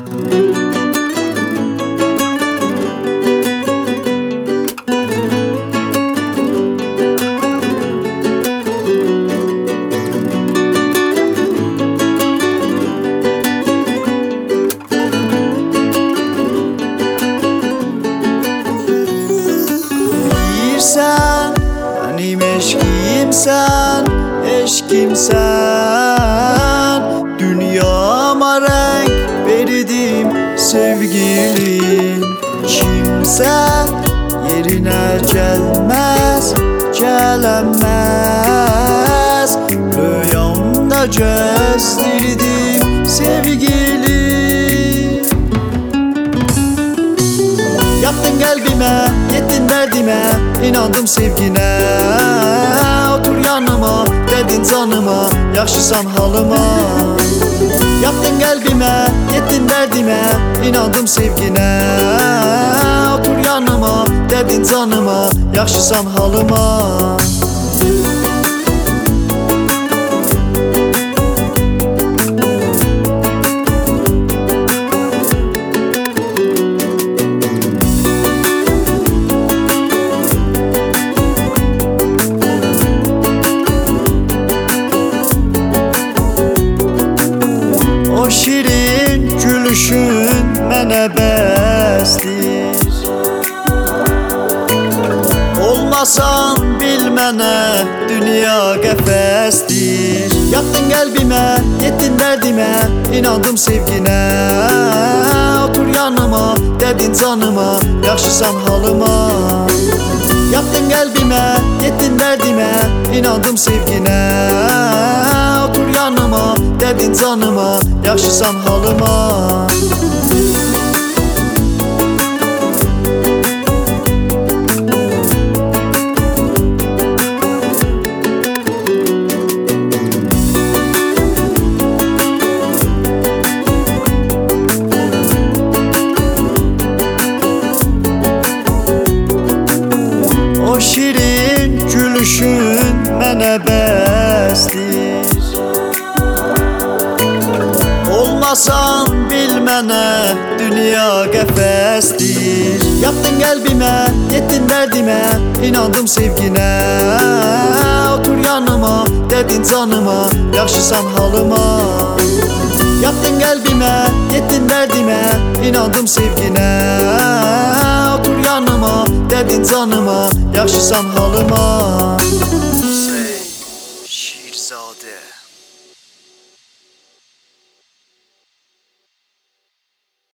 Bilirsən, mənim eşqimsən, eşqimsən. Dünyama rəng verdim sevgilim. Kimsə yerinə gəlməz, gələnməz. Rüyamda gözlirdim sevgilim. Yaktın kalbime, yettin derdime, inandım sevgine. Otur yanıma, dedin canıma, yaxşısan halıma. Yaktın kalbime, yettin derdime, inandım sevgine. Otur yanıma, dedin canıma, yaxşısan halıma. O şirin gülüşün mənə bəsdir. Olmasan bil mənə dünya qəfəsdir. Yaktın qəlbimə, yettin dərdimə, inandım sevginə. Otur yanıma, dedin canıma, yaxşısan halıma. Yaktın qəlbimə, yettin dərdimə, inandım sevginə. Otur yanıma, dedin canıma, yaxşısan halıma. O şirin gülüşün mənə bəsdir. Olmasan bil mənə dünya qəfəsdir. Yaktın qəlbimə, yettin dərdimə, inandım sevginə. Otur yanıma, dedin canıma, yaxşısan halıma. Yaktın qəlbimə, yettin dərdimə, inandım sevginə. Otur yanıma, dedin canıma, yaxşısan halıma.